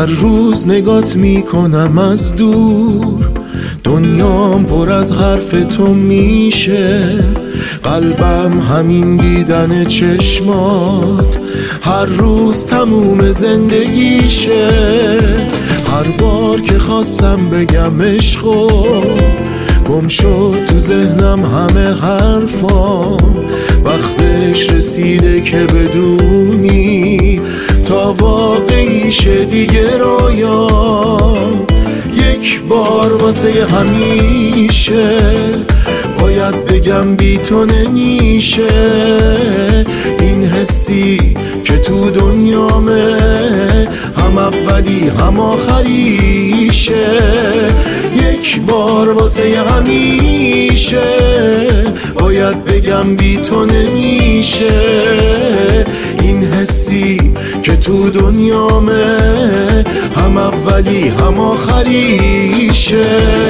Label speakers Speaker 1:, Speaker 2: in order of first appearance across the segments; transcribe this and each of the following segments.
Speaker 1: روز نگات میکنم از دور، دنیام پر از حرف تو میشه. قلبم همین دیدن چشمات هر روز تموم زندگیشه. هر بار که خواستم بگم عشقو، گم شد تو ذهنم همه حرفام. وقتش رسیده که بدونی تا واقعیشه دیگه رویام. یک بار واسه همیشه باید بگم بی تو نمیشه. این حسی که تو دنیامه هم اولی هم آخریشه. یک بار واسه همیشه باید بگم بی تو نمیشه. این حسی که تو دنیامه هم اولی هم آخریشه.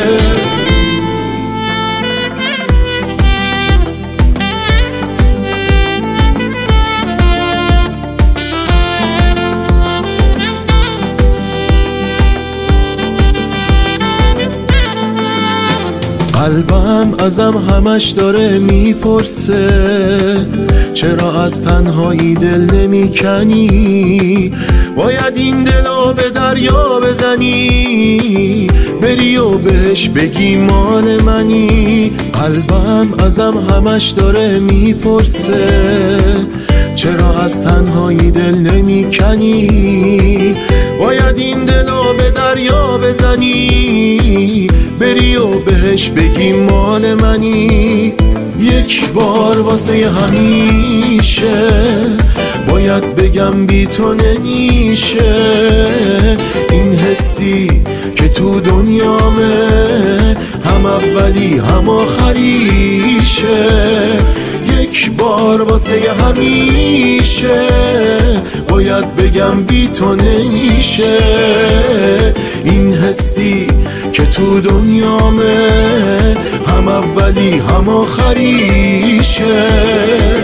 Speaker 1: قلبم ازم همش داره میپرسه چرا از تنهایی دل نمیکنی. باید این دلو به دریا بزنی، بری و بهش بگی مال منی. قلبم ازم همش داره میپرسه چرا از تنهایی دل نمیکنی. باید این دلو به دریا بزنی، بری و بهش بگی مال منی. یک بار واسه همیشه باید بگم بی تو نمیشه. این حسی که تو دنیامه هم اولی هم آخریشه. یک بار واسه همیشه باید بگم بی تو نمیشه. این حسی که تو دنیامه هم اولی هم آخریشه.